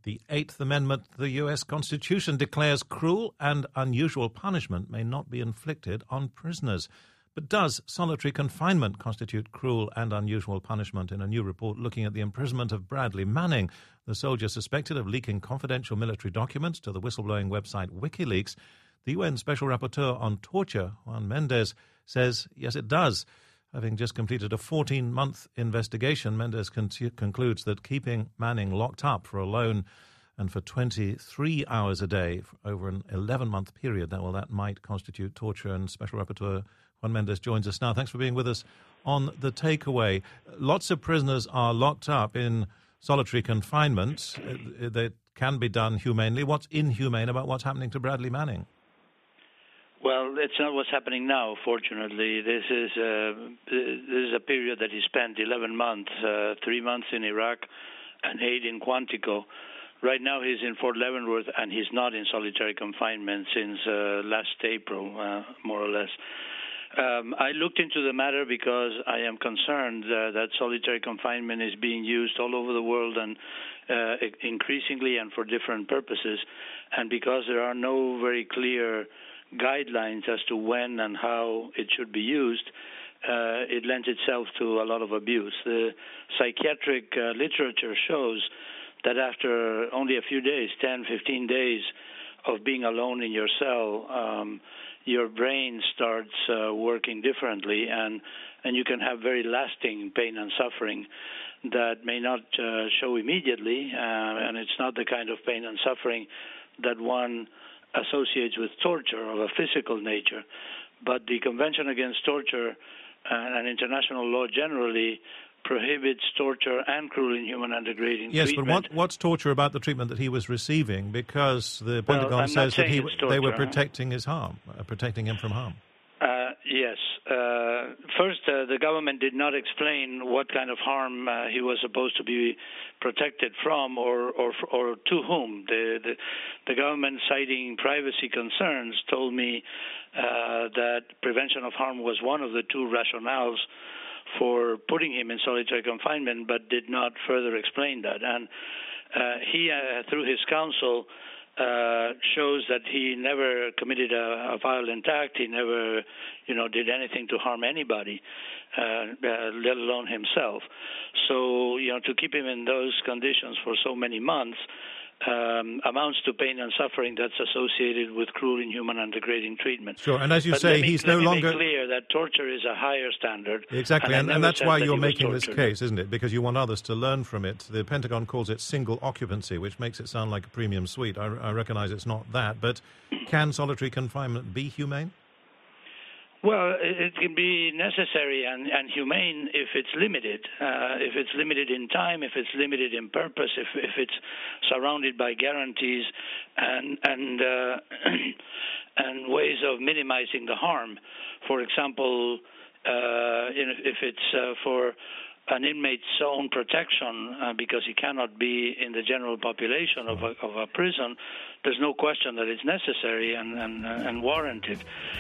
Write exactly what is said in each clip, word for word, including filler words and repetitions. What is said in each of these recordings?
The Eighth Amendment to the U S Constitution declares cruel and unusual punishment may not be inflicted on prisoners. But does solitary confinement constitute cruel and unusual punishment? In a new report looking at the imprisonment of Bradley Manning, the soldier suspected of leaking confidential military documents to the whistleblowing website WikiLeaks, the U N Special Rapporteur on Torture, Juan Mendez, says yes, it does. Having just completed a fourteen-month investigation, Mendez con- concludes that keeping Manning locked up for alone and for twenty-three hours a day for over an eleven-month period, that well, that might constitute torture. And Special Rapporteur Juan Mendez joins us now. Thanks for being with us on The Takeaway. Lots of prisoners are locked up in solitary confinement. That can be done humanely. What's inhumane about what's happening to Bradley Manning? Well, it's not what's happening now, fortunately. This is uh, this is a period that he spent eleven months, uh, three months in Iraq and eight in Quantico. Right now he's in Fort Leavenworth, and he's not in solitary confinement since uh, last April, uh, more or less. Um, I looked into the matter because I am concerned uh, that solitary confinement is being used all over the world and uh, increasingly and for different purposes, and because there are no very clear guidelines as to when and how it should be used, uh, it lends itself to a lot of abuse. The psychiatric uh, literature shows that after only a few days, ten, fifteen days of being alone in your cell, um, your brain starts uh, working differently, and, and you can have very lasting pain and suffering that may not uh, show immediately, uh, and it's not the kind of pain and suffering that one associates with torture of a physical nature. But the Convention Against Torture and international law generally prohibits torture and cruel, inhuman, and degrading yes, treatment. Yes, but what, what's torture about the treatment that he was receiving? Because the Pentagon well, says that he, they were torture. protecting his harm, uh, protecting him from harm. Uh, yes. Uh, first, uh, the government did not explain what kind of harm uh, he was supposed to be protected from, or or, or to whom. The, the the government, citing privacy concerns, told me uh, that prevention of harm was one of the two rationales for putting him in solitary confinement, but did not further explain that. And uh, he, uh, through his counsel, Uh, shows that he never committed a, a violent act. He never, you know, did anything to harm anybody, uh, uh, let alone himself. So, you know, to keep him in those conditions for so many months um, amounts to pain and suffering that's associated with cruel, inhuman, and degrading treatment. Sure, and as you but say, me, he's let no me longer... make clear that torture is a higher standard. Exactly, and, and, and that's why that you're making tortured. this case, isn't it? Because you want others to learn from it. The Pentagon calls it single occupancy, which makes it sound like a premium suite. I, I recognize it's not that, but can solitary confinement be humane? Well, it can be necessary and, and humane if it's limited, uh, if it's limited in time, if it's limited in purpose, if, if it's surrounded by guarantees and and uh, and ways of minimizing the harm. For example, uh, if it's uh, for an inmate's own protection, uh, because he cannot be in the general population of a, of a prison, there's no question that it's necessary and, and, and warranted.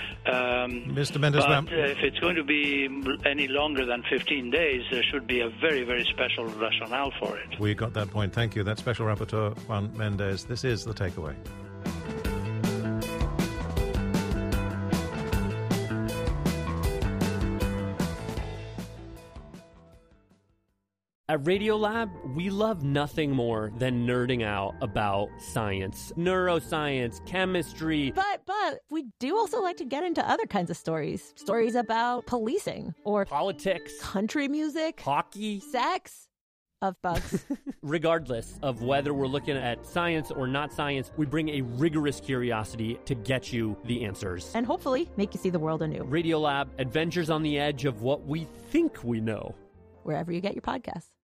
Um, Mister Mendez, but uh, if it's going to be any longer than fifteen days, there should be a very, very special rationale for it. We got that point. Thank you. That's Special Rapporteur Juan Mendez. This is The Takeaway. At Radiolab, we love nothing more than nerding out about science, neuroscience, chemistry. But, but, we do also like to get into other kinds of stories. Stories about policing or politics, country music, hockey, sex, of bugs. Regardless of whether we're looking at science or not science, we bring a rigorous curiosity to get you the answers. And hopefully make you see the world anew. Radiolab, adventures on the edge of what we think we know. Wherever you get your podcasts.